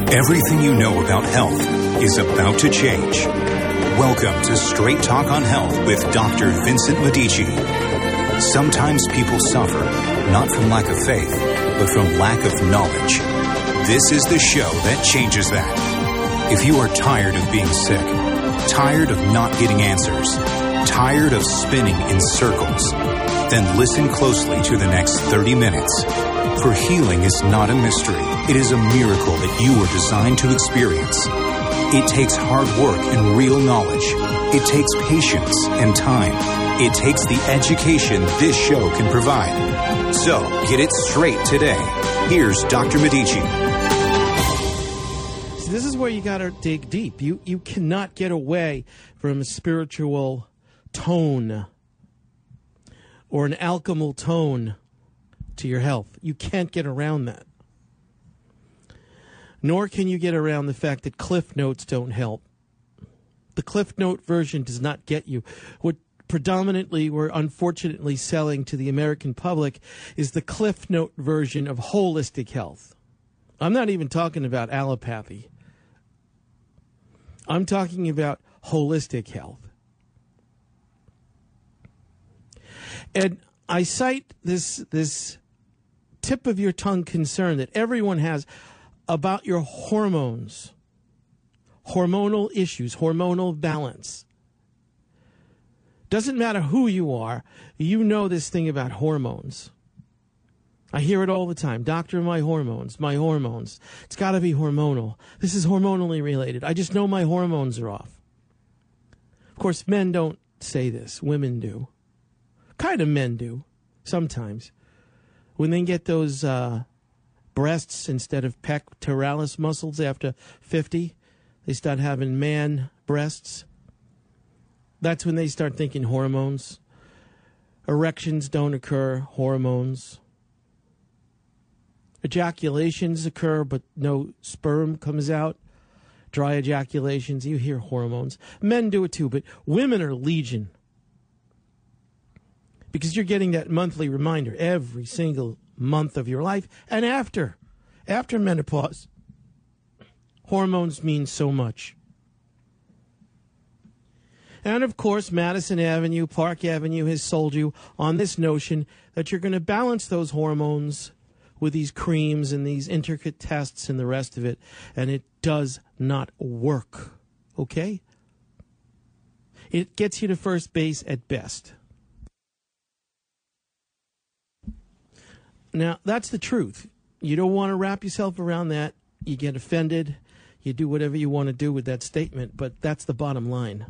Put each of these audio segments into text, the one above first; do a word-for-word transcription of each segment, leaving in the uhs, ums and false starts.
Everything you know about health is about to change. Welcome to Straight Talk on Health with Doctor Vincent Medici. Sometimes people suffer, not from lack of faith, but from lack of knowledge. This is the show that changes that. If you are tired of being sick, tired of not getting answers, tired of spinning in circles, then listen closely to the next thirty minutes. For healing is not a mystery. It is a miracle that you were designed to experience. It takes hard work and real knowledge. It takes patience and time. It takes the education this show can provide. So, get it straight today. Here's Doctor Medici. So this is where you got to dig deep. You you cannot get away from a spiritual tone or an alchemal tone to your health. You can't get around that. Nor can you get around the fact that Cliff Notes don't help. The Cliff Note version does not get you. What predominantly we're unfortunately selling to the American public is the Cliff Note version of holistic health. I'm not even talking about allopathy. I'm talking about holistic health. And I cite this this tip of your tongue concern that everyone has about your hormones, hormonal issues, hormonal balance. Doesn't matter who you are, you know this thing about hormones. I hear it all the time. Doctor, my hormones, my hormones. It's got to be hormonal. This is hormonally related. I just know my hormones are off. Of course, men don't say this. Women do. Kind of men do, sometimes. When they get those uh, breasts instead of pectoralis muscles after fifty, they start having man breasts. That's when they start thinking hormones. Erections don't occur, hormones. Ejaculations occur, but no sperm comes out. Dry ejaculations, you hear hormones. Men do it too, but women are legion. Because you're getting that monthly reminder every single month of your life and after. After menopause. Hormones mean so much. And of course, Madison Avenue, Park Avenue has sold you on this notion that you're going to balance those hormones with these creams and these intricate tests and the rest of it. And it does not work. Okay? It gets you to first base at best. Now, that's the truth. You don't want to wrap yourself around that. You get offended. You do whatever you want to do with that statement, but that's the bottom line.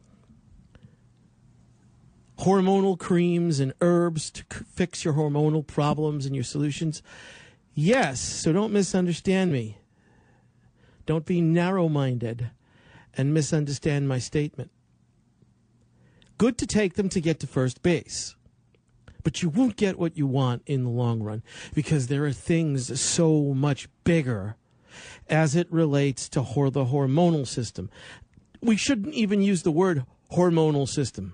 Hormonal creams and herbs to c- fix your hormonal problems and your solutions. Yes, so don't misunderstand me. Don't be narrow-minded and misunderstand my statement. Good to take them to get to first base. But you won't get what you want in the long run because there are things so much bigger as it relates to hor- the hormonal system. We shouldn't even use the word hormonal system.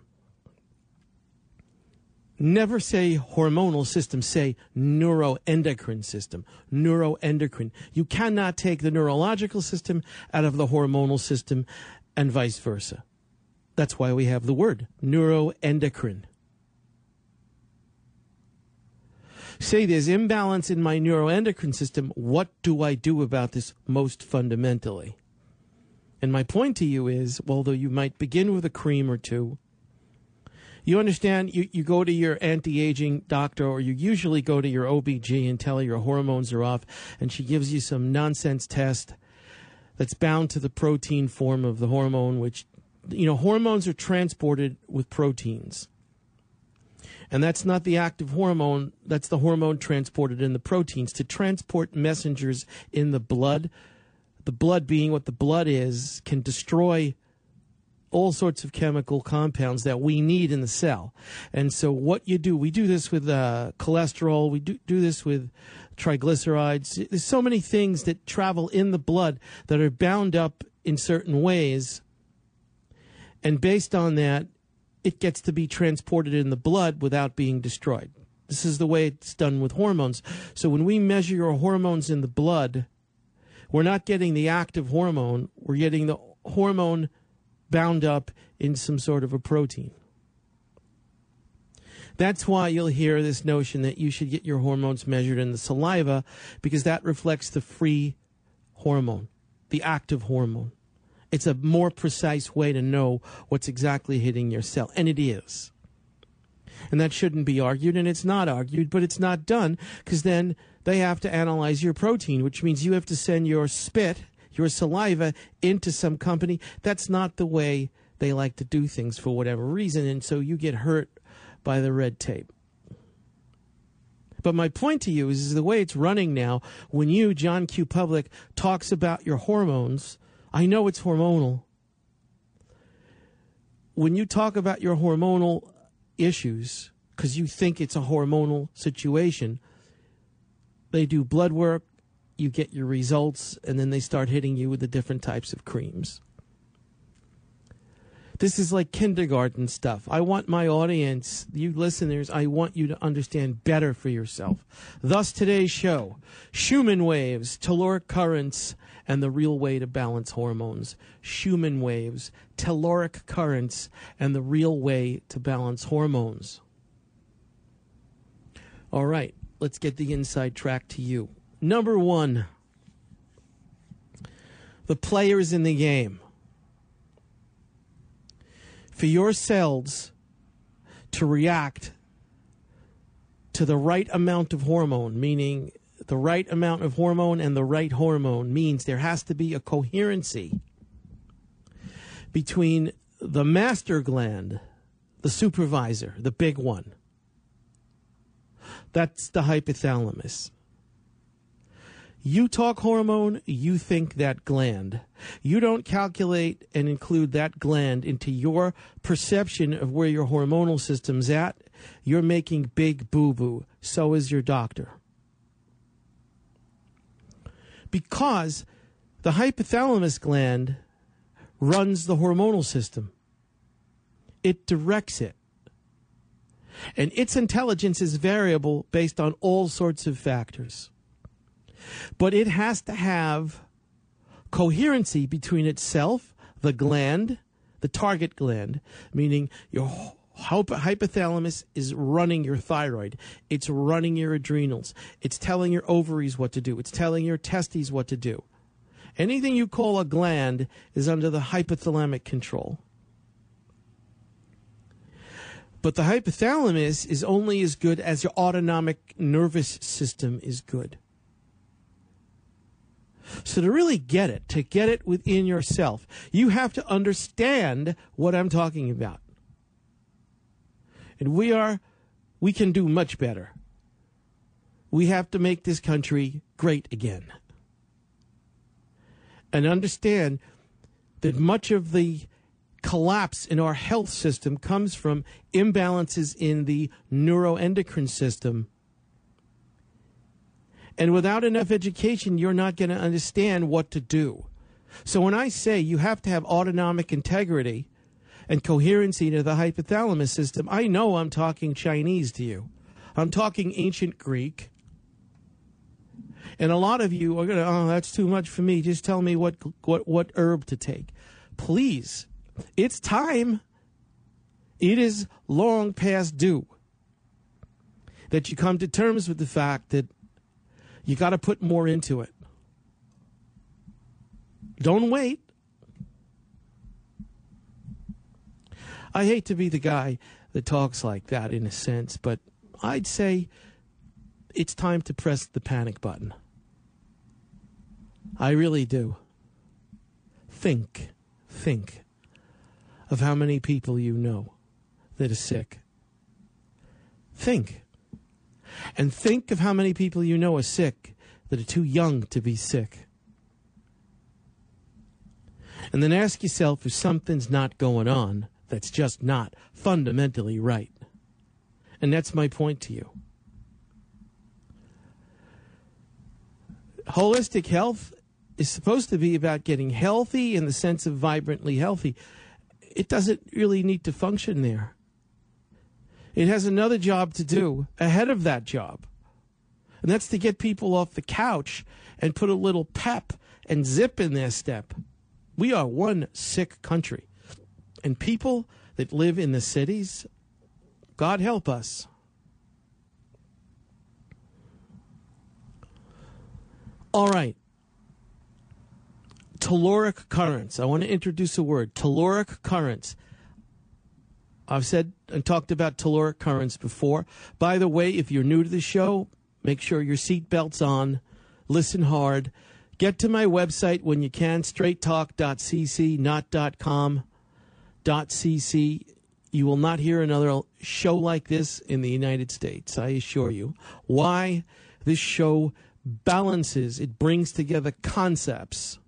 Never say hormonal system, say neuroendocrine system. Neuroendocrine. You cannot take the neurological system out of the hormonal system and vice versa. That's why we have the word neuroendocrine. Say there's imbalance in my neuroendocrine system. What do I do about this most fundamentally? And my point to you is, although you might begin with a cream or two, you understand, you, you go to your anti-aging doctor, or you usually go to your O B G and tell her your hormones are off, and she gives you some nonsense test that's bound to the protein form of the hormone, which, you know, hormones are transported with proteins. And that's not the active hormone, that's the hormone transported in the proteins. To transport messengers in the blood, the blood being what the blood is, can destroy all sorts of chemical compounds that we need in the cell. And so what you do, we do this with uh, cholesterol, we do, do this with triglycerides. There's so many things that travel in the blood that are bound up in certain ways. And based on that, it gets to be transported in the blood without being destroyed. This is the way it's done with hormones. So when we measure your hormones in the blood, We're not getting the active hormone. We're getting the hormone bound up in some sort of a protein. That's why you'll hear this notion that you should get your hormones measured in the saliva, because that reflects the free hormone, the active hormone. It's a more precise way to know what's exactly hitting your cell, and it is. And that shouldn't be argued, and it's not argued, but it's not done, because then they have to analyze your protein, which means you have to send your spit, your saliva, into some company. That's not the way they like to do things for whatever reason, and so you get hurt by the red tape. But my point to you is, is the way it's running now, when you, John Q. Public, talks about your hormones, I know it's hormonal. When you talk about your hormonal issues, because you think it's a hormonal situation, they do blood work, you get your results, and then they start hitting you with the different types of creams. This is like kindergarten stuff. I want my audience, you listeners, I want you to understand better for yourself. Thus, today's show, Schumann waves, telluric currents, and the real way to balance hormones. Schumann waves, telluric currents, and the real way to balance hormones. All right, let's get the inside track to you. Number one, the players in the game. For your cells to react to the right amount of hormone, meaning the right amount of hormone and the right hormone, means there has to be a coherency between the master gland, the supervisor, the big one. That's the hypothalamus. You talk hormone, you think that gland. You don't calculate and include that gland into your perception of where your hormonal system's at. You're making big boo-boo. So is your doctor. Because the hypothalamus gland runs the hormonal system. It directs it. And its intelligence is variable based on all sorts of factors. But it has to have coherency between itself, the gland, the target gland, meaning your hypothalamus is running your thyroid. It's running your adrenals. It's telling your ovaries what to do. It's telling your testes what to do. Anything you call a gland is under the hypothalamic control. But the hypothalamus is only as good as your autonomic nervous system is good. So to really get it, to get it within yourself, you have to understand what I'm talking about. And we are, we can do much better. We have to make this country great again. And understand that much of the collapse in our health system comes from imbalances in the neuroendocrine system. And without enough education, you're not going to understand what to do. So when I say you have to have autonomic integrity and coherency to the hypothalamus system, I know I'm talking Chinese to you. I'm talking ancient Greek. And a lot of you are going to, oh, that's too much for me. Just tell me what, what, what herb to take. Please, it's time. It is long past due that you come to terms with the fact that you got to put more into it. Don't wait. I hate to be the guy that talks like that in a sense, but I'd say it's time to press the panic button. I really do. Think, think of how many people you know that are sick. Think. And think of how many people you know are sick that are too young to be sick. And then ask yourself if something's not going on that's just not fundamentally right. And that's my point to you. Holistic health is supposed to be about getting healthy in the sense of vibrantly healthy. It doesn't really need to function there. It has another job to do ahead of that job. And that's to get people off the couch and put a little pep and zip in their step. We are one sick country. And people that live in the cities, God help us. All right. Telluric currents. I want to introduce a word. Telluric currents. I've said and talked about telluric currents before. By the way, if you're new to the show, make sure your seatbelt's on. Listen hard. Get to my website when you can, straight talk dot c c, not .com, .cc. You will not hear another show like this in the United States, I assure you. Why? This show balances. It brings together concepts.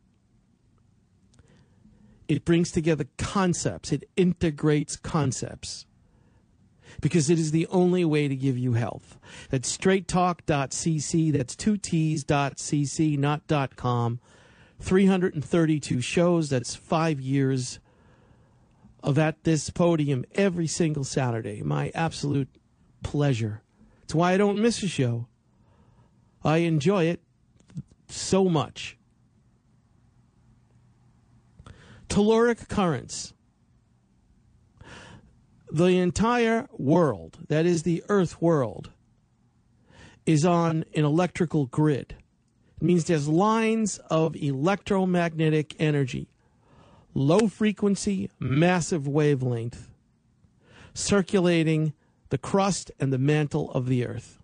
It brings together concepts. It integrates concepts. Because it is the only way to give you health. That's straight talk dot c c. That's two T's dot C C, not dot com. three hundred thirty-two shows. That's five years of at this podium every single Saturday. My absolute pleasure. It's why I don't miss a show. I enjoy it so much. Telluric currents. The entire world, that is the Earth world, is on an electrical grid. It means there's lines of electromagnetic energy, low frequency, massive wavelength, circulating the crust and the mantle of the Earth.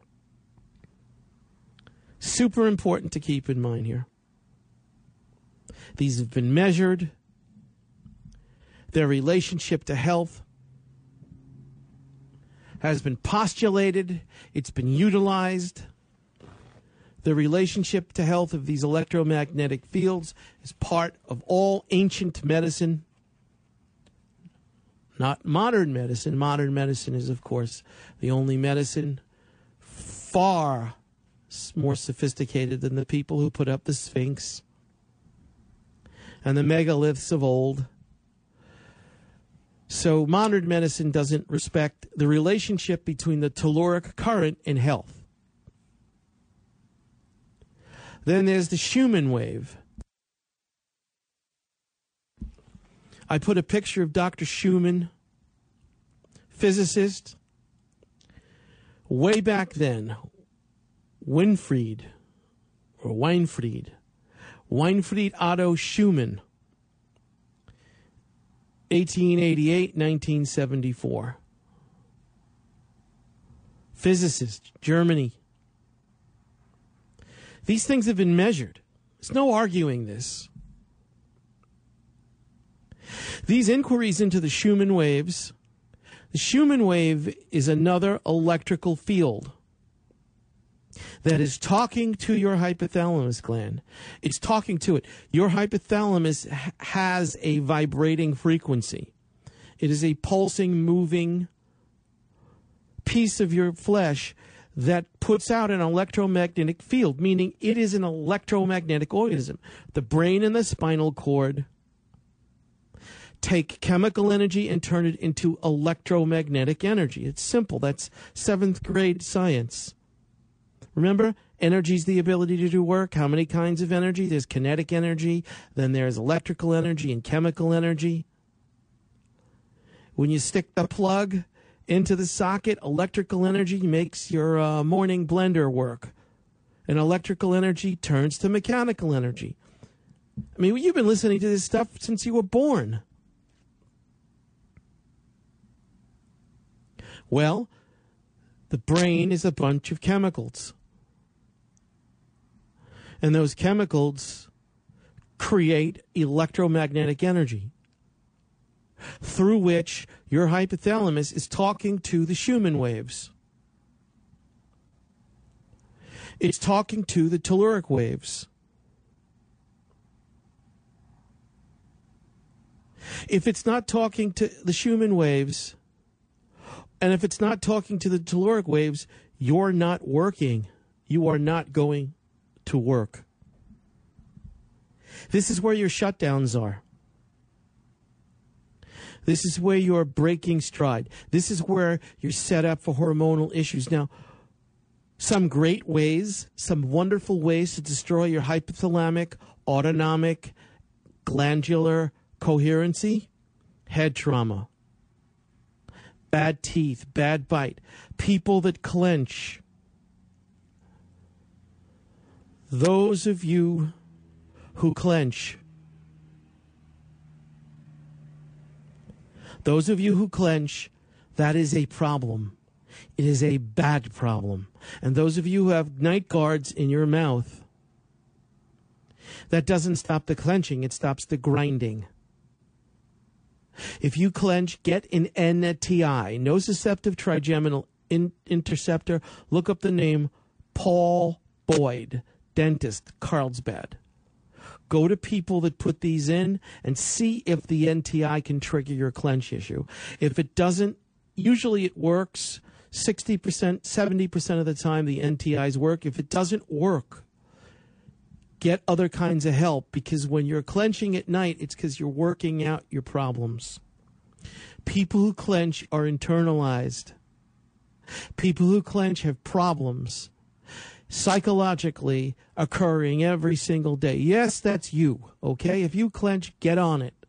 Super important to keep in mind here. These have been measured. Their relationship to health has been postulated. It's been utilized. The relationship to health of these electromagnetic fields is part of all ancient medicine. Not modern medicine. Modern medicine is, of course, the only medicine far more sophisticated than the people who put up the Sphinx and the megaliths of old. So modern medicine doesn't respect the relationship between the telluric current and health. Then there's the Schumann wave. I put a picture of Doctor Schumann, physicist. Way back then, Winfried, or Winfried, Winfried Otto Schumann, eighteen eighty-eight to nineteen seventy-four. Physicist, Germany. These things have been measured. There's no arguing this. These inquiries into the Schumann waves, the Schumann wave is another electrical field that is talking to your hypothalamus gland. It's talking to it. Your hypothalamus ha- has a vibrating frequency. It is a pulsing, moving piece of your flesh that puts out an electromagnetic field, meaning it is an electromagnetic organism. The brain and the spinal cord take chemical energy and turn it into electromagnetic energy. It's simple. That's seventh grade science. Remember, energy is the ability to do work. How many kinds of energy? There's kinetic energy, then there's electrical energy and chemical energy. When you stick the plug into the socket, electrical energy makes your uh, morning blender work. And electrical energy turns to mechanical energy. I mean, you've been listening to this stuff since you were born. Well, the brain is a bunch of chemicals. And those chemicals create electromagnetic energy through which your hypothalamus is talking to the Schumann waves. It's talking to the telluric waves. If it's not talking to the Schumann waves, and if it's not talking to the telluric waves, you're not working. You are not going to work. This is where your shutdowns are. This is where you're breaking stride. This is where you're set up for hormonal issues. Now, some great ways, some wonderful ways to destroy your hypothalamic, autonomic, glandular coherency. Head trauma, bad teeth, bad bite, people that clench. Those of you who clench, those of you who clench, that is a problem. It is a bad problem. And those of you who have night guards in your mouth, that doesn't stop the clenching, it stops the grinding. If you clench, get an N T I, nociceptive trigeminal in- interceptor. Look up the name Paul Boyd, dentist, Carlsbad. Go to people that put these in and see if the N T I can trigger your clench issue. If it doesn't, usually it works. sixty percent, seventy percent of the time the N T Is work. If it doesn't work, get other kinds of help, because when you're clenching at night, it's because you're working out your problems. People who clench are internalized. People who clench have problems psychologically occurring every single day. Yes, that's you, okay? If you clench, get on it.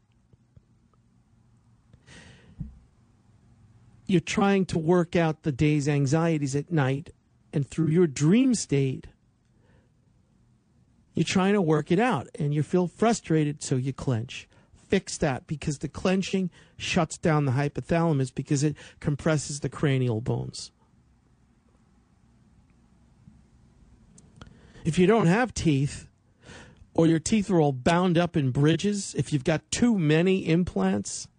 You're trying to work out the day's anxieties at night, and through your dream state, you're trying to work it out, and you feel frustrated, so you clench. Fix that, because the clenching shuts down the hypothalamus because it compresses the cranial bones. If you don't have teeth, or your teeth are all bound up in bridges, if you've got too many implants,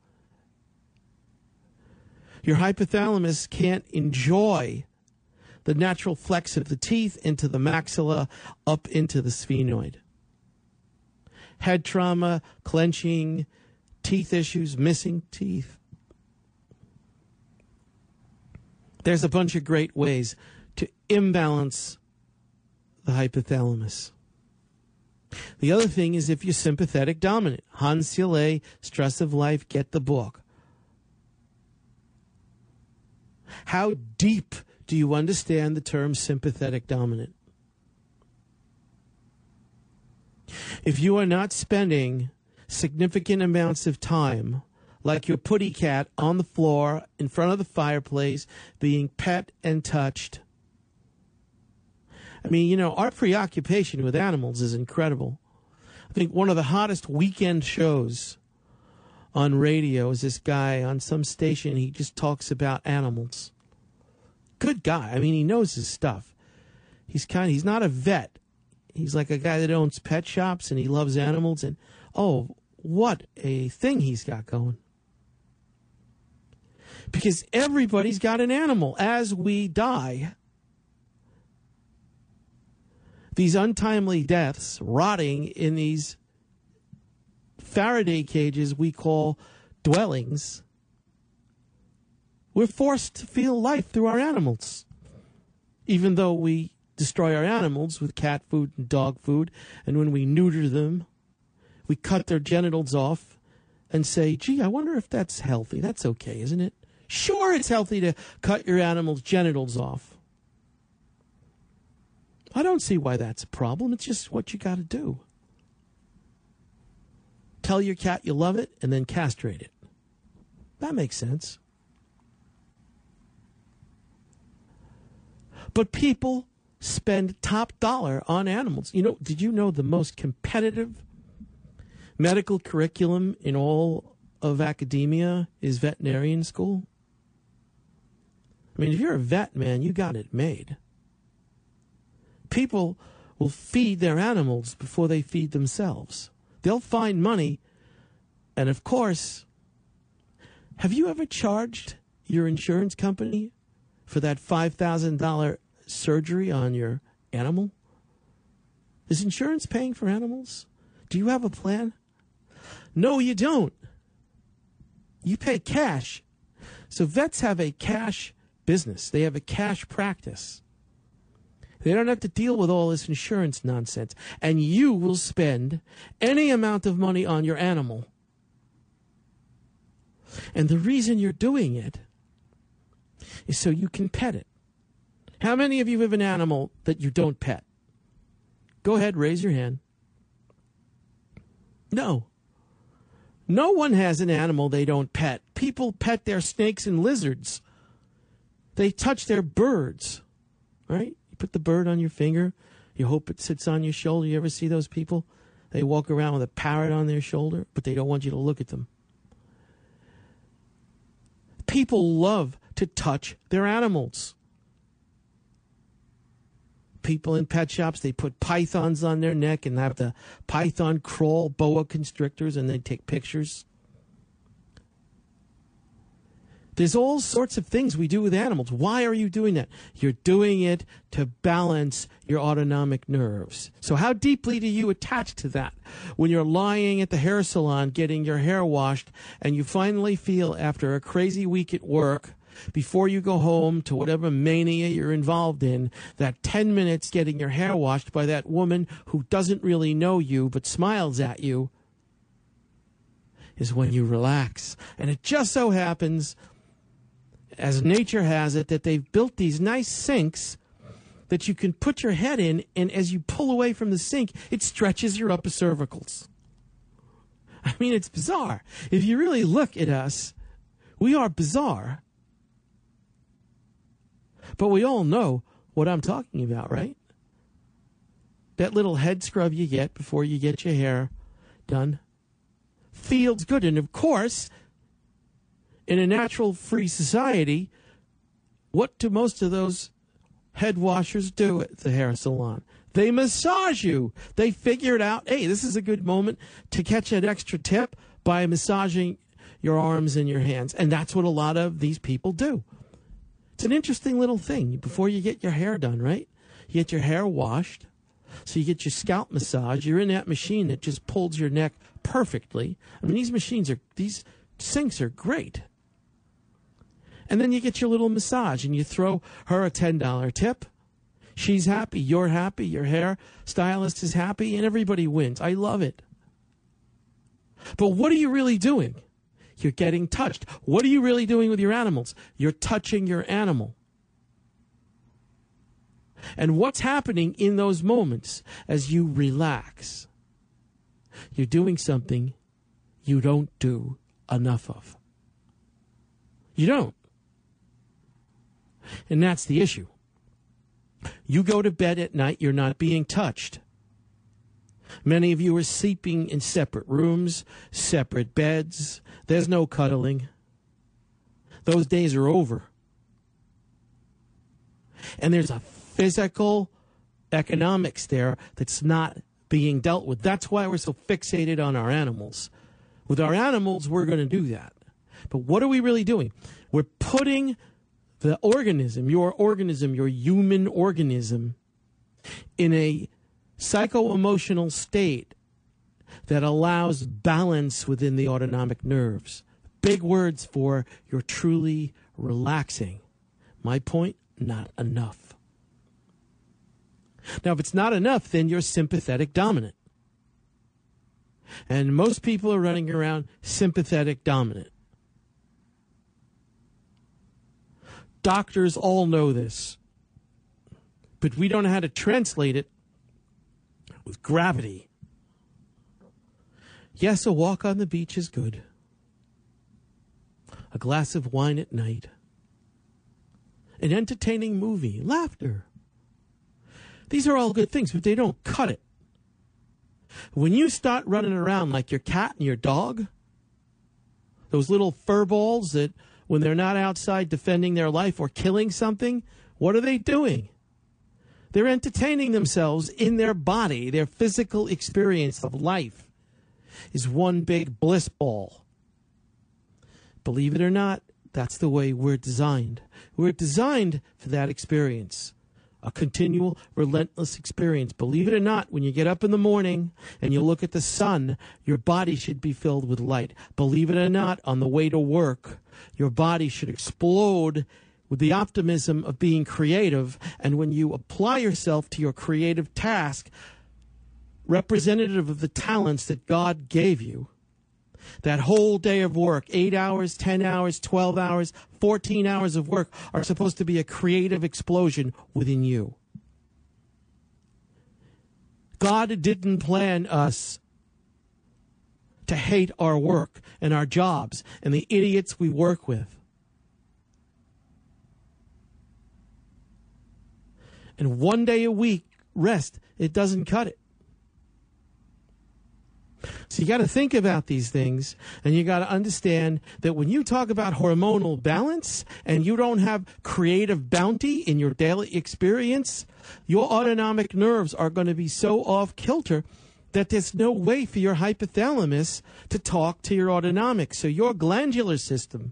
your hypothalamus can't enjoy the natural flex of the teeth into the maxilla, up into the sphenoid. Head trauma, clenching, teeth issues, missing teeth. There's a bunch of great ways to imbalance the hypothalamus. The other thing is if you're sympathetic dominant. Hans Selye, Stress of Life, get the book. How deep do you understand the term sympathetic dominant? If you are not spending significant amounts of time, like your putty cat on the floor in front of the fireplace, being pet and touched. I mean, you know, our preoccupation with animals is incredible. I think one of the hottest weekend shows on radio is this guy on some station. He just talks about animals. Good guy. I mean, he knows his stuff. He's kind of, he's not a vet. He's like a guy that owns pet shops, and he loves animals. And, oh, what a thing he's got going. Because everybody's got an animal. As we die, these untimely deaths, rotting in these Faraday cages we call dwellings, we're forced to feel life through our animals. Even though we destroy our animals with cat food and dog food, and when we neuter them, we cut their genitals off and say, gee, I wonder if that's healthy. That's okay, isn't it? Sure, it's healthy to cut your animal's genitals off. I don't see why that's a problem. It's just what you got to do. Tell your cat you love it and then castrate it. That makes sense. But people spend top dollar on animals. You know, did you know the most competitive medical curriculum in all of academia is veterinarian school? I mean, if you're a vet, man, you got it made. People will feed their animals before they feed themselves. They'll find money. And of course, have you ever charged your insurance company for that five thousand dollars surgery on your animal? Is insurance paying for animals? Do you have a plan? No, you don't. You pay cash. So vets have a cash business. They have a cash practice. They don't have to deal with all this insurance nonsense. And you will spend any amount of money on your animal. And the reason you're doing it is so you can pet it. How many of you have an animal that you don't pet? Go ahead, raise your hand. No. No one has an animal they don't pet. People pet their snakes and lizards. They touch their birds, right? You put the bird on your finger. You hope it sits on your shoulder. You ever see those people? They walk around with a parrot on their shoulder, but they don't want you to look at them. People love to touch their animals. People in pet shops, they put pythons on their neck and have the python crawl, boa constrictors, and they take pictures. There's all sorts of things we do with animals. Why are you doing that? You're doing it to balance your autonomic nerves. So how deeply do you attach to that? When you're lying at the hair salon getting your hair washed and you finally feel after a crazy week at work, before you go home to whatever mania you're involved in, that ten minutes getting your hair washed by that woman who doesn't really know you but smiles at you is when you relax. And it just so happens, as nature has it, that they've built these nice sinks that you can put your head in, and as you pull away from the sink, it stretches your upper cervicals. I mean, it's bizarre. If you really look at us, we are bizarre. But we all know what I'm talking about, right? That little head scrub you get before you get your hair done feels good. And of course, in a natural-free society, what do most of those head washers do at the hair salon? They massage you. They figured out, hey, this is a good moment to catch an extra tip by massaging your arms and your hands. And that's what a lot of these people do. It's an interesting little thing before you get your hair done, right? You get your hair washed, so you get your scalp massage. You're in that machine that just pulls your neck perfectly. I mean, these machines are, these sinks are great. And then you get your little massage, and you throw her a ten dollar tip. She's happy, you're happy, your hair stylist is happy, and everybody wins. I love it. But what are you really doing? You're getting touched. What are you really doing with your animals? You're touching your animal. And what's happening in those moments as you relax? You're doing something you don't do enough of. You don't. And that's the issue. You go to bed at night, you're not being touched. Many of you are sleeping in separate rooms, separate beds. There's no cuddling. Those days are over. And there's a physical economics there that's not being dealt with. That's why we're so fixated on our animals. With our animals, we're going to do that. But what are we really doing? We're putting the organism, your organism, your human organism, in a psycho-emotional state that allows balance within the autonomic nerves. Big words for you're truly relaxing. My point, not enough. Now, if it's not enough, then you're sympathetic dominant. And most people are running around sympathetic dominant. Doctors all know this, but we don't know how to translate it with gravity. Yes, a walk on the beach is good. A glass of wine at night. An entertaining movie. Laughter. These are all good things, but they don't cut it. When you start running around like your cat and your dog, those little fur balls that when they're not outside defending their life or killing something, what are they doing? They're entertaining themselves in their body. Their physical experience of life is one big bliss ball. Believe it or not, that's the way we're designed. We're designed for that experience. A continual, relentless experience. Believe it or not, when you get up in the morning and you look at the sun, your body should be filled with light. Believe it or not, on the way to work, your body should explode with the optimism of being creative. And when you apply yourself to your creative task, representative of the talents that God gave you, That whole day of work, eight hours, ten hours, twelve hours, fourteen hours of work are supposed to be a creative explosion within you. God didn't plan us to hate our work and our jobs and the idiots we work with. And one day a week, rest, it doesn't cut it. So you got to think about these things, and you got to understand that when you talk about hormonal balance and you don't have creative bounty in your daily experience, your autonomic nerves are going to be so off kilter that there's no way for your hypothalamus to talk to your autonomic. So your glandular system,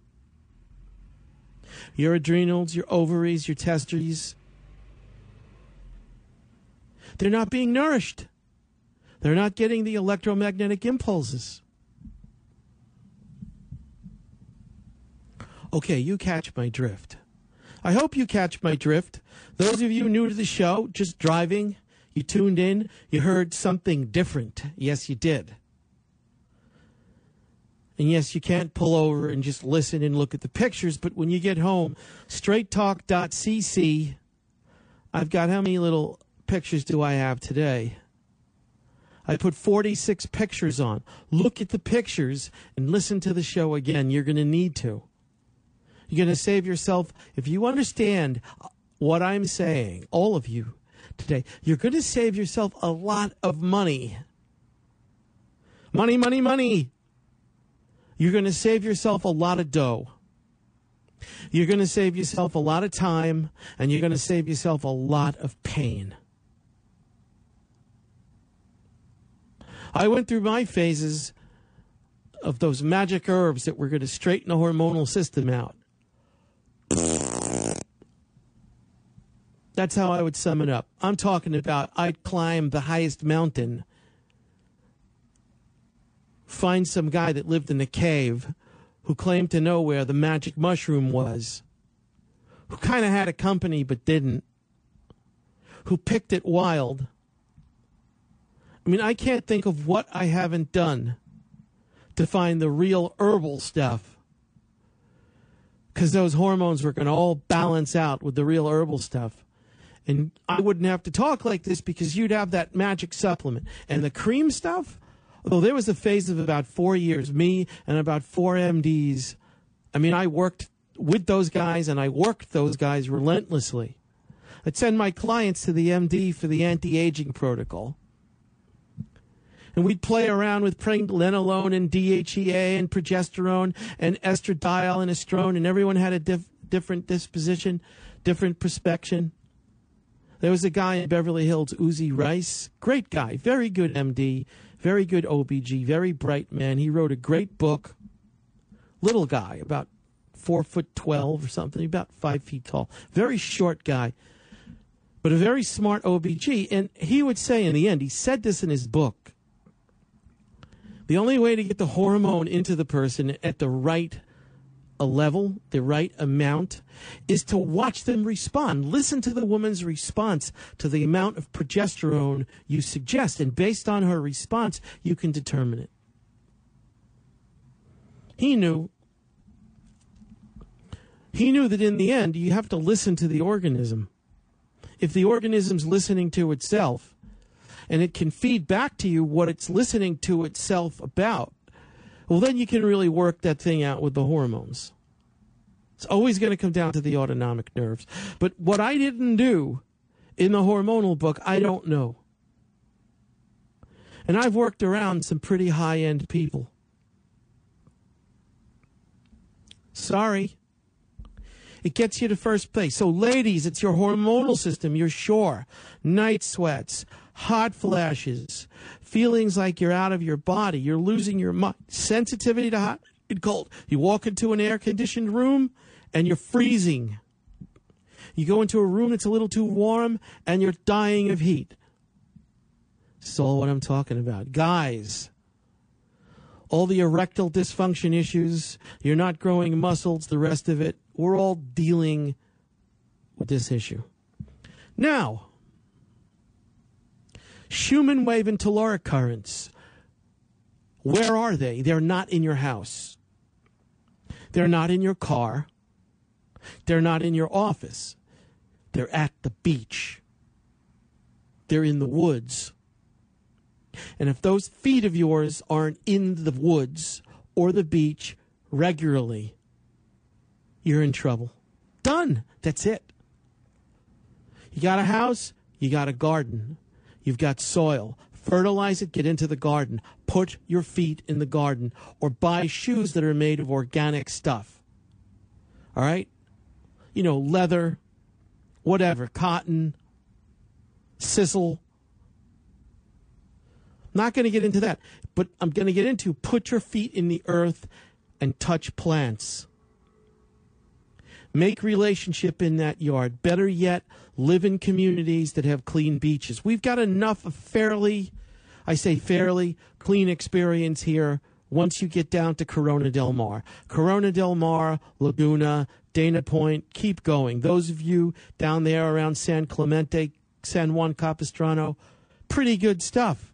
your adrenals, your ovaries, your testes, they're not being nourished. They're not getting the electromagnetic impulses. Okay, you catch my drift. I hope you catch my drift. Those of you new to the show, just driving, you tuned in, you heard something different. Yes, you did. And yes, you can't pull over and just listen and look at the pictures, but when you get home, straight talk dot c c, I've got how many little pictures do I have today? I put forty-six pictures on. Look at the pictures and listen to the show again. You're going to need to. You're going to save yourself. If you understand what I'm saying, all of you today, you're going to save yourself a lot of money. Money, money, money. You're going to save yourself a lot of dough. You're going to save yourself a lot of time, and you're going to save yourself a lot of pain. I went through my phases of those magic herbs that were going to straighten the hormonal system out. That's how I would sum it up. I'm talking about I'd climb the highest mountain, find some guy that lived in a cave who claimed to know where the magic mushroom was, who kind of had a company but didn't, who picked it wild. I mean, I can't think of what I haven't done to find the real herbal stuff, because those hormones were going to all balance out with the real herbal stuff. And I wouldn't have to talk like this because you'd have that magic supplement. And the cream stuff, although there was a phase of about four years, me and about four M Ds. I mean, I worked with those guys and I worked those guys relentlessly. I'd send my clients to the M D for the anti-aging protocol. And we'd play around with pregnenolone and D H E A and progesterone and estradiol and estrone, and everyone had a diff- different disposition, different perspection. There was a guy in Beverly Hills, Uzi Rice, great guy, very good M D, very good O B G, very bright man. He wrote a great book. Little guy, about four foot twelve or something, about five feet tall. Very short guy, but a very smart O B G. And he would say in the end, he said this in his book, the only way to get the hormone into the person at the right a level, the right amount, is to watch them respond. Listen to the woman's response to the amount of progesterone you suggest, and based on her response, you can determine it. He knew. He knew that in the end, you have to listen to the organism. If the organism's listening to itself, and it can feed back to you what it's listening to itself about, well, then you can really work that thing out with the hormones. It's always going to come down to the autonomic nerves. But what I didn't do in the hormonal book, I don't know. And I've worked around some pretty high-end people. Sorry. It gets you to first place. So, ladies, it's your hormonal system. You're sure. Night sweats, hot flashes, feelings like you're out of your body, you're losing your mind, sensitivity to hot and cold. You walk into an air-conditioned room and you're freezing. You go into a room that's a little too warm and you're dying of heat. This is all what I'm talking about. Guys, all the erectile dysfunction issues, you're not growing muscles, the rest of it, we're all dealing with this issue. Now, Schumann wave and telluric currents. Where are they? They're not in your house. They're not in your car. They're not in your office. They're at the beach. They're in the woods. And if those feet of yours aren't in the woods or the beach regularly, you're in trouble. Done. That's it. You got a house, you got a garden. You've got soil. Fertilize it, get into the garden. Put your feet in the garden. Or buy shoes that are made of organic stuff. All right? You know, leather, whatever, cotton, sisal. Not going to get into that, but I'm going to get into put your feet in the earth and touch plants. Make relationship in that yard. Better yet, live in communities that have clean beaches. We've got enough of fairly, I say fairly, clean experience here once you get down to Corona del Mar. Corona del Mar, Laguna, Dana Point, keep going. Those of you down there around San Clemente, San Juan Capistrano, pretty good stuff.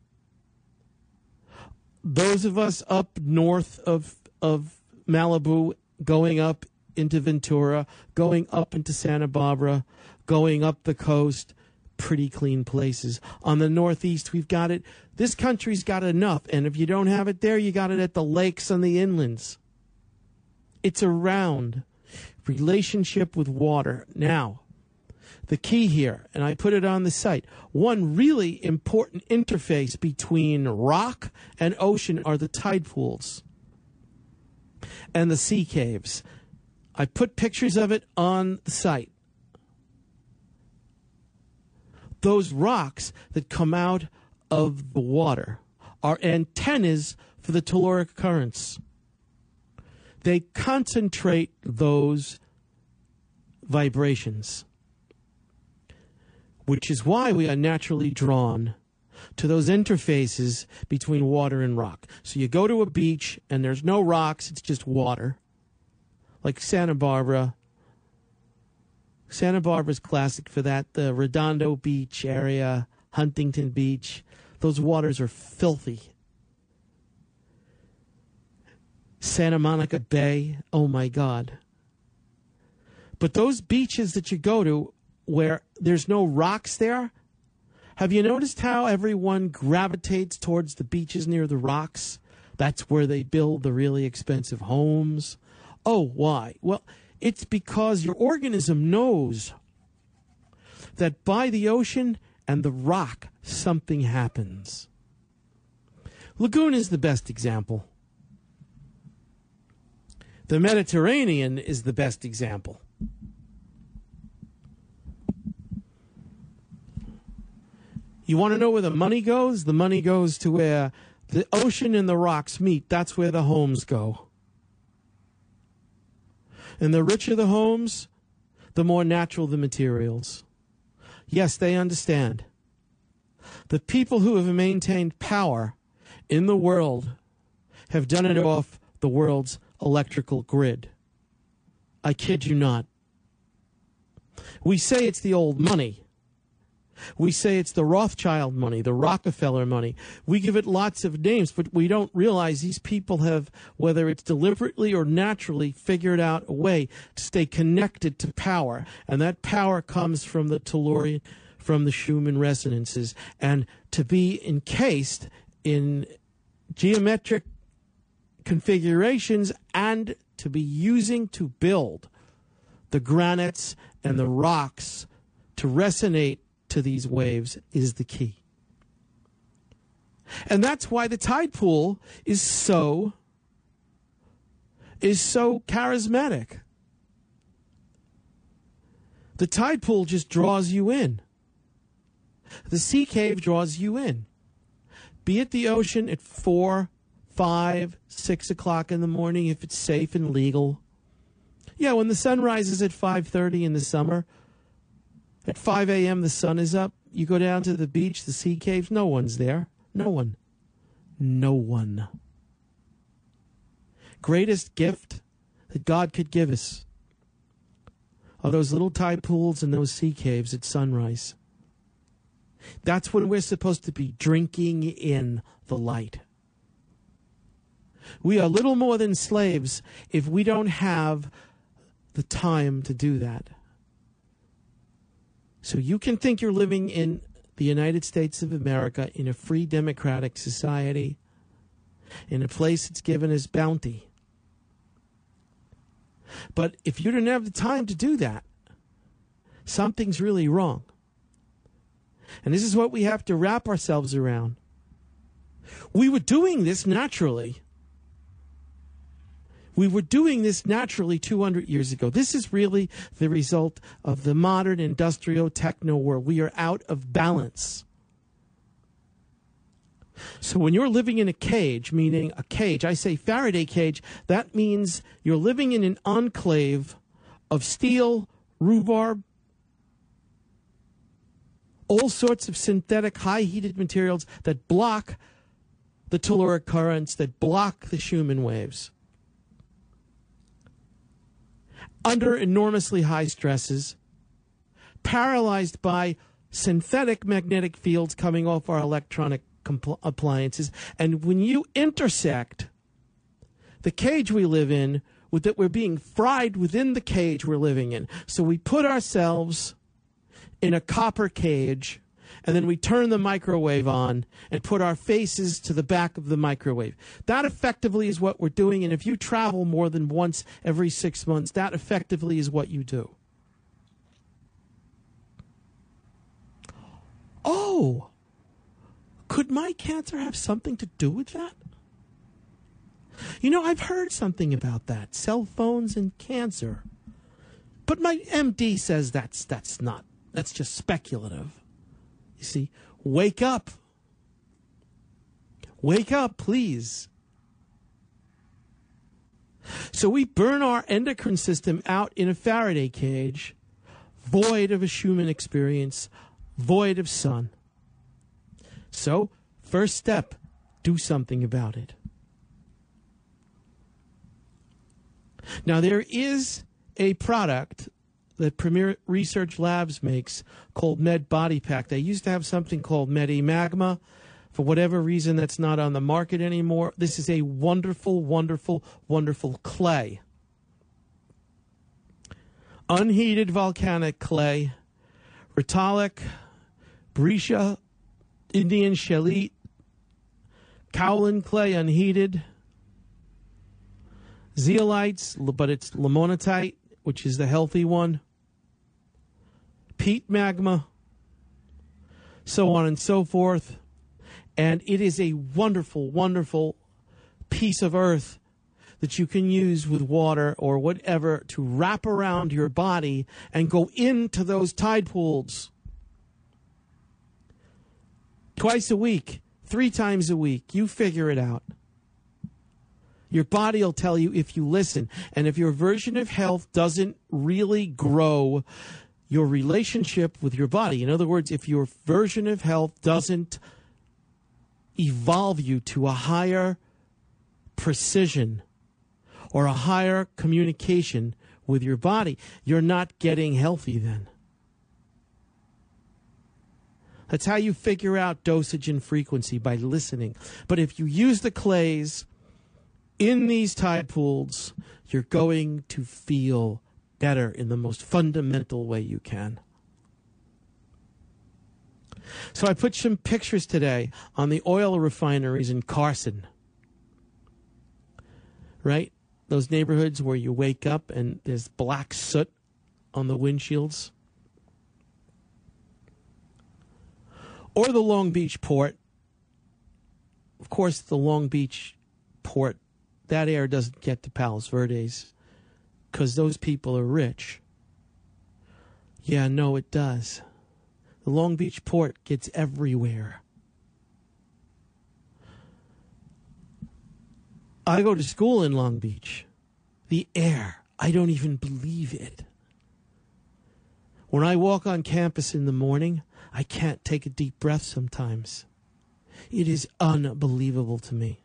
Those of us up north of of Malibu, going up into Ventura, going up into Santa Barbara, going up the coast, pretty clean places. On the Northeast, we've got it. This country's got enough, and if you don't have it there, you got it at the lakes and the inlands. It's around. Relationship with water. Now, the key here, and I put it on the site, one really important interface between rock and ocean are the tide pools and the sea caves. I put pictures of it on the site. Those rocks that come out of the water are antennas for the telluric currents. They concentrate those vibrations, which is why we are naturally drawn to those interfaces between water and rock. So you go to a beach and there's no rocks, it's just water. Like Santa Barbara. Santa Barbara's classic for that. The Redondo Beach area, Huntington Beach. Those waters are filthy. Santa Monica Bay, oh my God. But those beaches that you go to where there's no rocks there, have you noticed how everyone gravitates towards the beaches near the rocks? That's where they build the really expensive homes. Oh, why? Well, it's because your organism knows that by the ocean and the rock, something happens. Lagoon is the best example. The Mediterranean is the best example. You want to know where the money goes? The money goes to where the ocean and the rocks meet. That's where the homes go. And the richer the homes, the more natural the materials. Yes, they understand. The people who have maintained power in the world have done it off the world's electrical grid. I kid you not. We say it's the old money. We say it's the Rothschild money, the Rockefeller money. We give it lots of names, but we don't realize these people have, whether it's deliberately or naturally, figured out a way to stay connected to power. And that power comes from the tellurian, from the Schumann resonances, and to be encased in geometric configurations and to be using to build the granites and the rocks to resonate to these waves is the key. And that's why the tide pool is so is so charismatic. The tide pool just draws you in. The sea cave draws you in. Be at the ocean at four, five, six o'clock in the morning if it's safe and legal. Yeah, when the sun rises at five thirty in the summer, at five a.m. the sun is up. You go down to the beach, the sea caves, no one's there. No one. No one. Greatest gift that God could give us are those little tide pools and those sea caves at sunrise. That's when we're supposed to be drinking in the light. We are little more than slaves if we don't have the time to do that. So you can think you're living in the United States of America, in a free democratic society, in a place that's given us bounty. But if you don't have the time to do that, something's really wrong. And this is what we have to wrap ourselves around. We were doing this naturally. We were doing this naturally two hundred years ago. This is really the result of the modern industrial techno world. We are out of balance. So when you're living in a cage, meaning a cage, I say Faraday cage, that means you're living in an enclave of steel, rhubarb, all sorts of synthetic high-heated materials that block the telluric currents, that block the Schumann waves. Under enormously high stresses, paralyzed by synthetic magnetic fields coming off our electronic compl- appliances. And when you intersect the cage we live in with that, we're being fried within the cage we're living in. So we put ourselves in a copper cage, and then we turn the microwave on and put our faces to the back of the microwave. That effectively is what we're doing, and if you travel more than once every six months, that effectively is what you do. Oh, could my cancer have something to do with that? You know, I've heard something about that, cell phones and cancer. But my M D says that's that's not, that's just speculative. You see, wake up. Wake up, please. So we burn our endocrine system out in a Faraday cage, void of a Schumann experience, void of sun. So, first step, do something about it. Now, there is a product that Premier Research Labs makes called Med Body Pack. They used to have something called Medi Magma. For whatever reason, that's not on the market anymore. This is a wonderful, wonderful, wonderful clay. Unheated volcanic clay, Rhytalic, Brescia, Indian Shalit, Cowlin clay unheated, zeolites, but it's limonitite, which is the healthy one, peat magma, so on and so forth. And it is a wonderful, wonderful piece of earth that you can use with water or whatever to wrap around your body and go into those tide pools. Twice a week, three times a week, you figure it out. Your body will tell you if you listen. And if your version of health doesn't really grow your relationship with your body, in other words, if your version of health doesn't evolve you to a higher precision or a higher communication with your body, you're not getting healthy then. That's how you figure out dosage and frequency, by listening. But if you use the clays in these tide pools, you're going to feel better in the most fundamental way you can. So I put some pictures today on the oil refineries in Carson. Right? Those neighborhoods where you wake up and there's black soot on the windshields. Or the Long Beach port. Of course, the Long Beach port, that air doesn't get to Palos Verdes because those people are rich. Yeah, no, it does. The Long Beach port gets everywhere. I go to school in Long Beach. The air, I don't even believe it. When I walk on campus in the morning, I can't take a deep breath sometimes. It is unbelievable to me.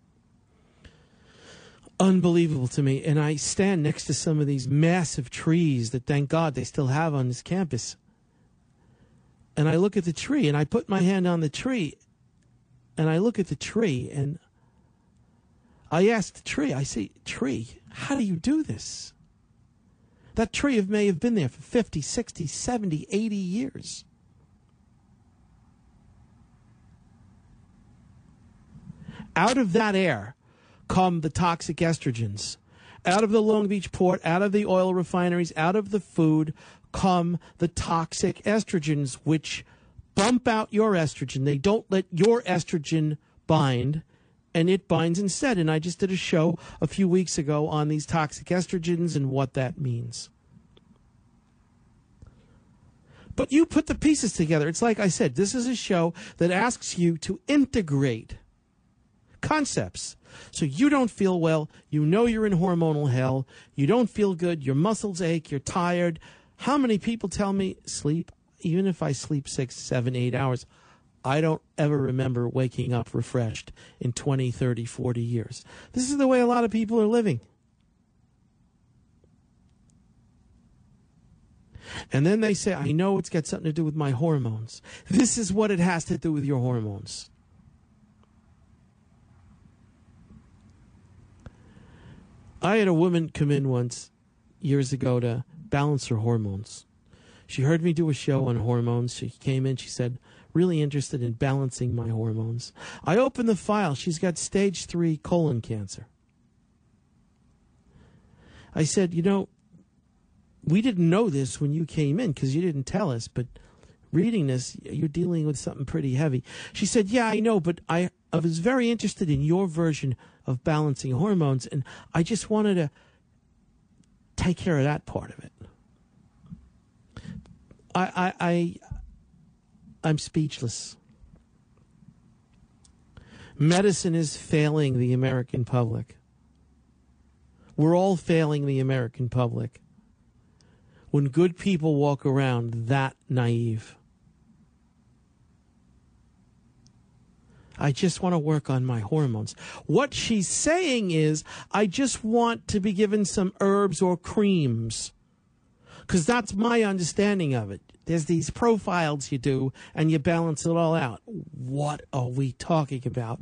Unbelievable to me. And I stand next to some of these massive trees that, thank God, they still have on this campus. And I look at the tree, and I put my hand on the tree, and I look at the tree, and I asked the tree, I say, tree, how do you do this? That tree may have been there for fifty, sixty, seventy, eighty years. Out of that air come the toxic estrogens. Out of the Long Beach port, out of the oil refineries, out of the food come the toxic estrogens, which bump out your estrogen. They don't let your estrogen bind, and it binds instead. And I just did a show a few weeks ago on these toxic estrogens and what that means. But you put the pieces together. It's like I said, this is a show that asks you to integrate concepts. So you don't feel well, you know you're in hormonal hell, you don't feel good, your muscles ache, you're tired. How many people tell me sleep, even if I sleep six, seven, eight hours, I don't ever remember waking up refreshed in twenty, thirty, forty years. This is the way a lot of people are living. And then they say, I know it's got something to do with my hormones. This is what it has to do with your hormones. I had a woman come in once, years ago, to balance her hormones. She heard me do a show on hormones. She came in, she said, really interested in balancing my hormones. I opened the file. She's got stage three colon cancer. I said, you know, we didn't know this when you came in because you didn't tell us, but reading this, you're dealing with something pretty heavy. She said, yeah, I know, but I, I was very interested in your version of balancing hormones, and I just wanted to take care of that part of it. I, I, I, I'm speechless. Medicine is failing the American public. We're all failing the American public when good people walk around that naive. I just want to work on my hormones. What she's saying is, I just want to be given some herbs or creams. Because that's my understanding of it. There's these profiles you do, and you balance it all out. What are we talking about?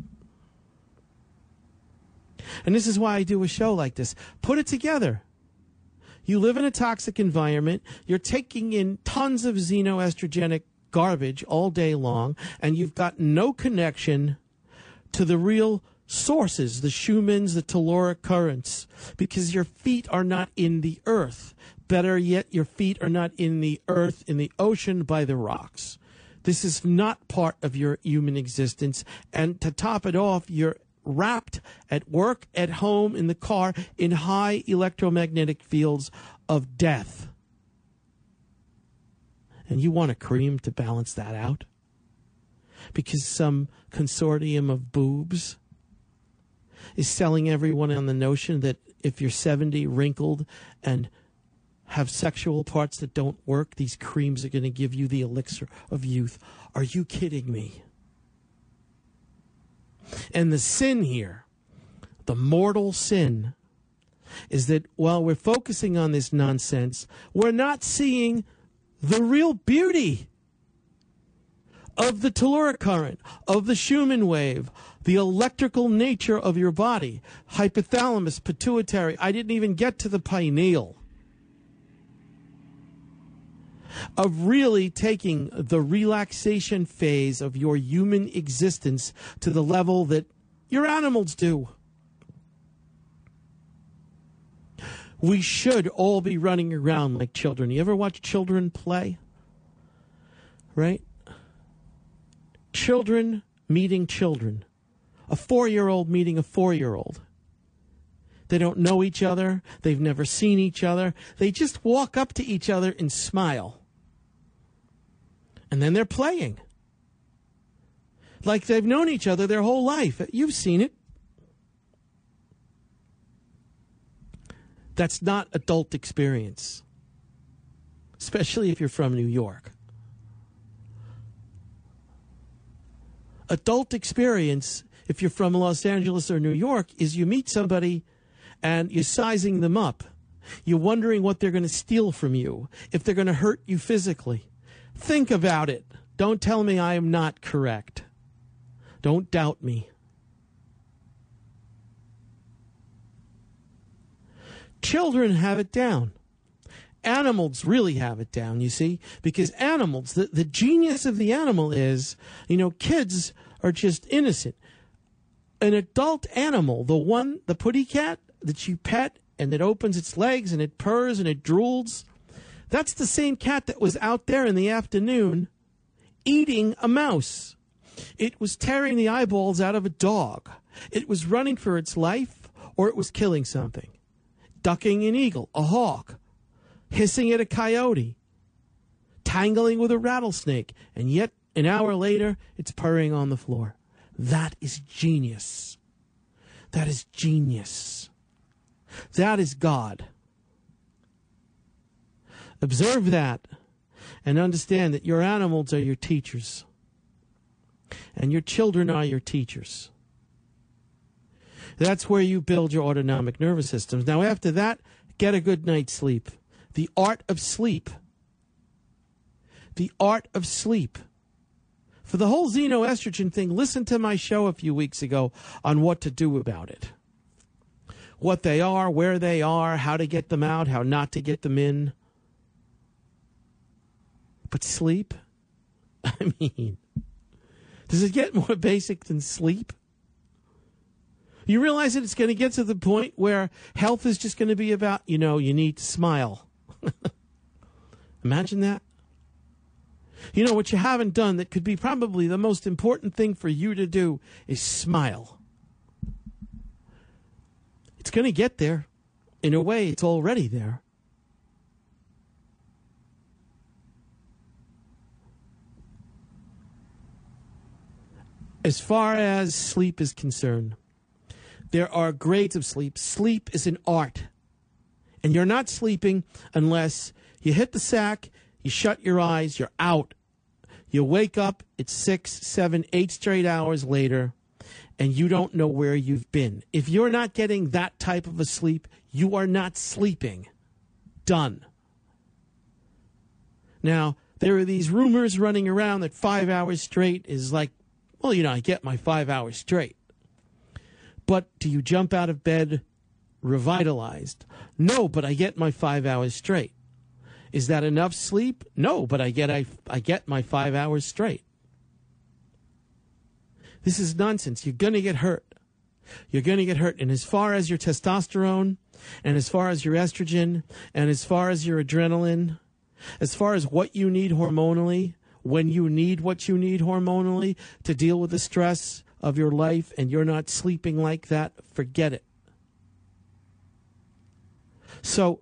And this is why I do a show like this. Put it together. You live in a toxic environment. You're taking in tons of xenoestrogenic garbage all day long, and you've got no connection to the real sources, the Schumann's, the telluric currents, because your feet are not in the earth. Better yet, your feet are not in the earth, in the ocean, by the rocks. This is not part of your human existence. And to top it off, you're wrapped at work, at home, in the car, in high electromagnetic fields of death. And you want a cream to balance that out? Because some consortium of boobs is selling everyone on the notion that if you're seventy, wrinkled, and have sexual parts that don't work, these creams are going to give you the elixir of youth. Are you kidding me? And the sin here, the mortal sin, is that while we're focusing on this nonsense, we're not seeing the real beauty of the telluric current, of the Schumann wave, the electrical nature of your body, hypothalamus, pituitary. I didn't even get to the pineal. Of really taking the relaxation phase of your human existence to the level that your animals do. We should all be running around like children. You ever watch children play? Right? Children meeting children. A four-year-old meeting a four-year-old. They don't know each other. They've never seen each other. They just walk up to each other and smile. And then they're playing. Like they've known each other their whole life. You've seen it. That's not adult experience. Especially if you're from New York. Adult experience, if you're from Los Angeles or New York, is you meet somebody and you're sizing them up. You're wondering what they're going to steal from you, if they're going to hurt you physically. Think about it. Don't tell me I am not correct. Don't doubt me. Children have it down. Animals really have it down, you see, because animals, the, the genius of the animal is, you know, kids are just innocent. An adult animal, the one, the putty cat that you pet and it opens its legs and it purrs and it drools, that's the same cat that was out there in the afternoon eating a mouse. It was tearing the eyeballs out of a dog. It was running for its life, or it was killing something. Ducking an eagle, a hawk, hissing at a coyote, tangling with a rattlesnake, and yet an hour later, it's purring on the floor. That is genius. That is genius. That is God. Observe that and understand that your animals are your teachers and your children are your teachers. That's where you build your autonomic nervous systems. Now, after that, get a good night's sleep. The art of sleep. The art of sleep. For the whole xenoestrogen thing, listen to my show a few weeks ago on what to do about it. What they are, where they are, how to get them out, how not to get them in. But sleep? I mean, does it get more basic than sleep? You realize that it's going to get to the point where health is just going to be about, you know, you need to smile. Imagine that. You know, what you haven't done that could be probably the most important thing for you to do is smile. It's going to get there. In a way, it's already there. As far as sleep is concerned, there are grades of sleep. Sleep is an art. And you're not sleeping unless you hit the sack, you shut your eyes, you're out. You wake up, it's six, seven, eight straight hours later, and you don't know where you've been. If you're not getting that type of a sleep, you are not sleeping. Done. Now, there are these rumors running around that five hours straight is like, well, you know, I get my five hours straight. But do you jump out of bed revitalized? No, but I get my five hours straight. Is that enough sleep? No, but I get I, I get my five hours straight. This is nonsense. You're going to get hurt. You're going to get hurt. And as far as your testosterone, and as far as your estrogen, and as far as your adrenaline, as far as what you need hormonally, when you need what you need hormonally to deal with the stress of your life and you're not sleeping like that, forget it. So,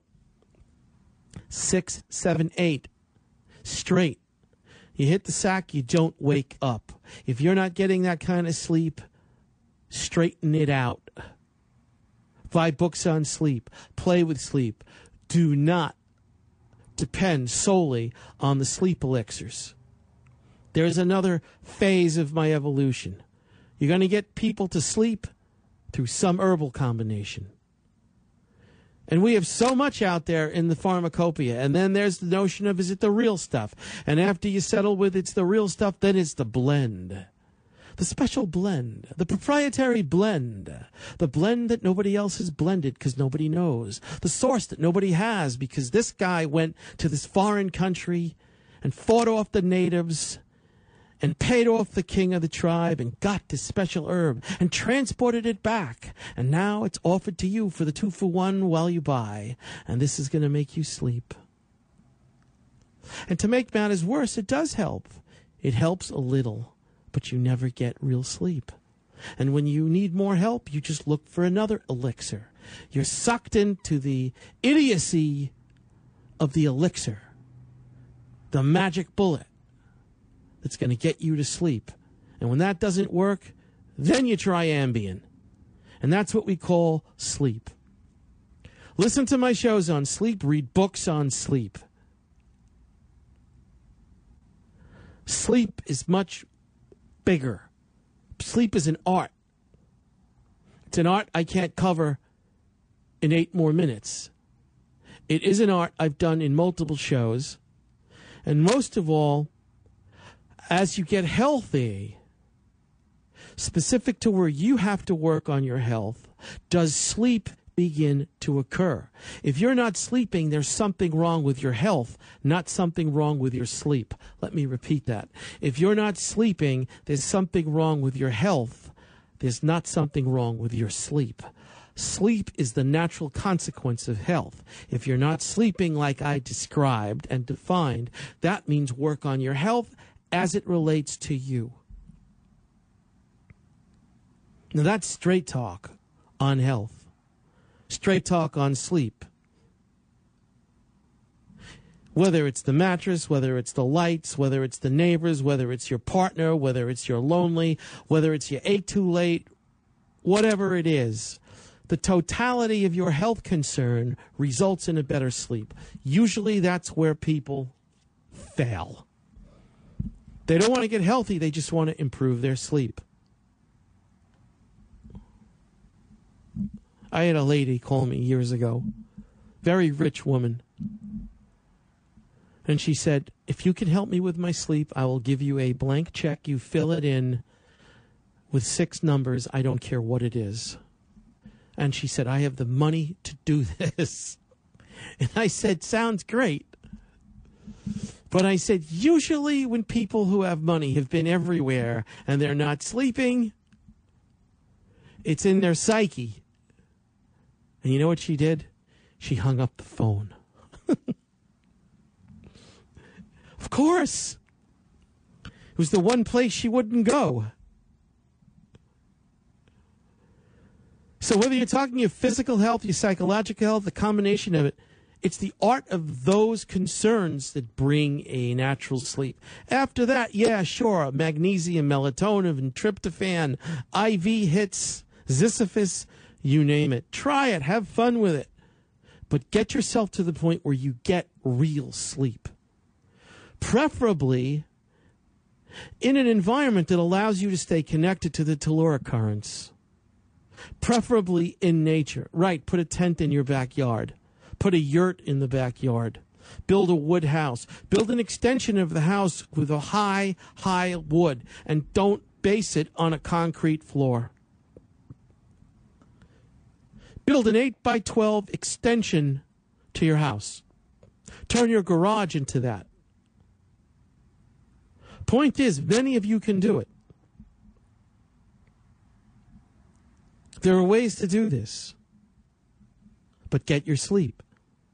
six, seven, eight, straight. You hit the sack, you don't wake up. If you're not getting that kind of sleep, straighten it out. Buy books on sleep. Play with sleep. Do not depend solely on the sleep elixirs. There's another phase of my evolution. You're going to get people to sleep through some herbal combination. And we have so much out there in the pharmacopoeia. And then there's the notion of, is it the real stuff? And after you settle with it's the real stuff, then it's the blend. The special blend. The proprietary blend. The blend that nobody else has blended because nobody knows. The source that nobody has because this guy went to this foreign country and fought off the natives and paid off the king of the tribe and got this special herb and transported it back. And now it's offered to you for the two for one while you buy. And this is going to make you sleep. And to make matters worse, it does help. It helps a little, but you never get real sleep. And when you need more help, you just look for another elixir. You're sucked into the idiocy of the elixir, the magic bullet that's going to get you to sleep. And when that doesn't work, then you try Ambien. And that's what we call sleep. Listen to my shows on sleep. Read books on sleep. Sleep is much bigger. Sleep is an art. It's an art I can't cover in eight more minutes. It is an art I've done in multiple shows. And most of all, as you get healthy, specific to where you have to work on your health, does sleep begin to occur. If you're not sleeping, there's something wrong with your health, not something wrong with your sleep. Let me repeat that. If you're not sleeping, there's something wrong with your health. There's not something wrong with your sleep. Sleep is the natural consequence of health. If you're not sleeping like I described and defined, that means work on your health as it relates to you. Now that's straight talk on health. Straight talk on sleep. Whether it's the mattress, whether it's the lights, whether it's the neighbors, whether it's your partner, whether it's you're lonely, whether it's you ate too late, whatever it is, the totality of your health concern results in a better sleep. Usually that's where people fail. They don't want to get healthy, they just want to improve their sleep. I had a lady call me years ago, very rich woman. And she said, if you can help me with my sleep, I will give you a blank check. You fill it in with six numbers. I don't care what it is. And she said, I have the money to do this. And I said, sounds great. But I said, usually when people who have money have been everywhere and they're not sleeping, it's in their psyche. And you know what she did? She hung up the phone. Of course. It was the one place she wouldn't go. So whether you're talking your physical health, your psychological health, the combination of it, it's the art of those concerns that bring a natural sleep. After that, yeah, sure, magnesium, melatonin, tryptophan, I V hits, Ziziphus, you name it. Try it. Have fun with it. But get yourself to the point where you get real sleep. Preferably in an environment that allows you to stay connected to the telluric currents. Preferably in nature. Right, put a tent in your backyard. Put a yurt in the backyard. Build a wood house. Build an extension of the house with a high, high wood. And don't base it on a concrete floor. Build an eight by twelve extension to your house. Turn your garage into that. Point is, many of you can do it. There are ways to do this. But get your sleep.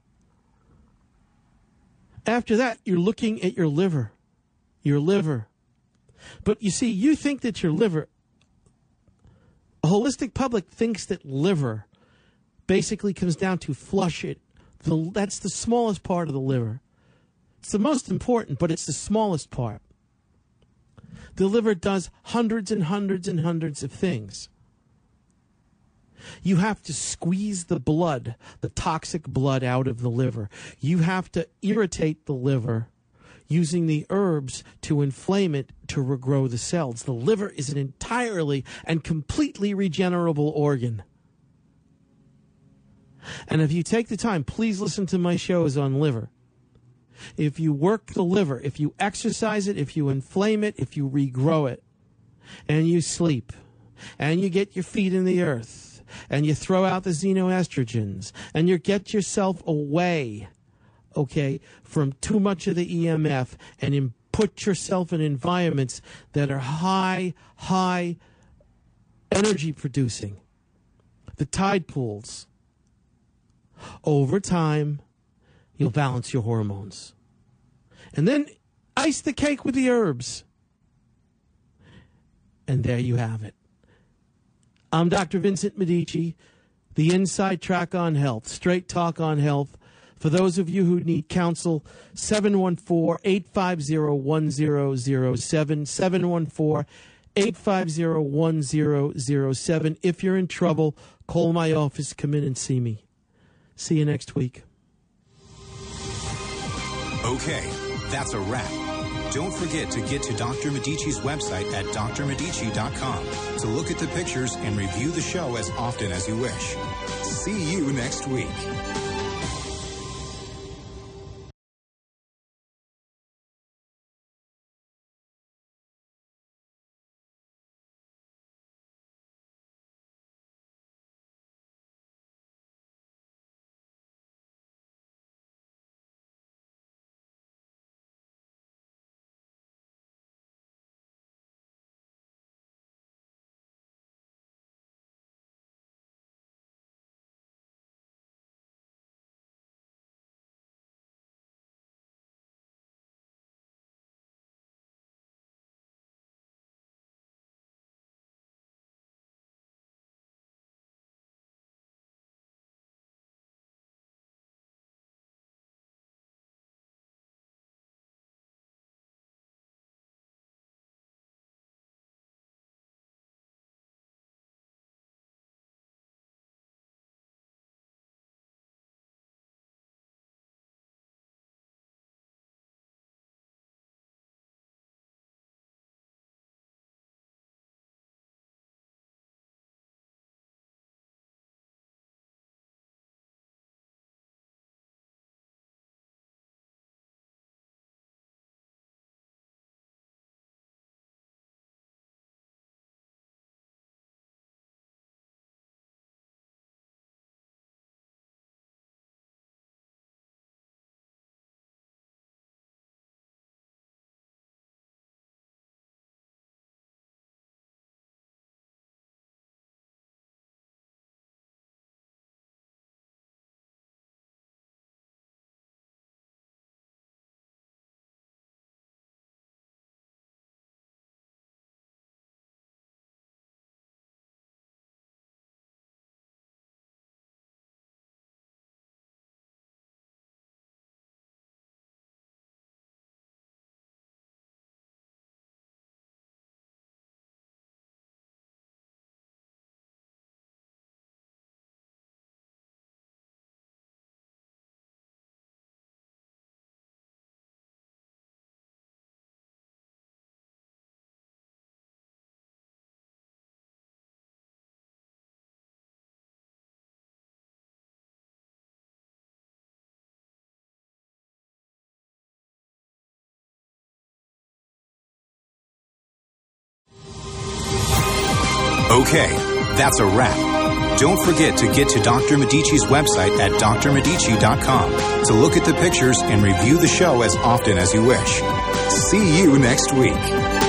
After that, you're looking at your liver. Your liver. But you see, you think that your liver, a holistic public thinks that liver basically comes down to flush it. The, that's the smallest part of the liver. It's the most important, but it's the smallest part. The liver does hundreds and hundreds and hundreds of things. You have to squeeze the blood, the toxic blood out of the liver. You have to irritate the liver using the herbs to inflame it to regrow the cells. The liver is an entirely and completely regenerable organ. And if you take the time, please listen to my shows on liver. If you work the liver, if you exercise it, if you inflame it, if you regrow it, and you sleep, and you get your feet in the earth, and you throw out the xenoestrogens, and you get yourself away, okay, from too much of the E M F, and in, put yourself in environments that are high, high energy producing, the tide pools. Over time, you'll balance your hormones. And then ice the cake with the herbs. And there you have it. I'm Doctor Vincent Medici, the Inside Track on Health, Straight Talk on Health. For those of you who need counsel, seven one four, eight five zero, one zero zero seven, seven one four, eight five zero, one zero zero seven. If you're in trouble, call my office, come in and see me. See you next week. Okay, that's a wrap. Don't forget to get to Doctor Medici's website at d r medici dot com to look at the pictures and review the show as often as you wish. See you next week. Okay, that's a wrap. Don't forget to get to Doctor Medici's website at d r medici dot com to look at the pictures and review the show as often as you wish. See you next week.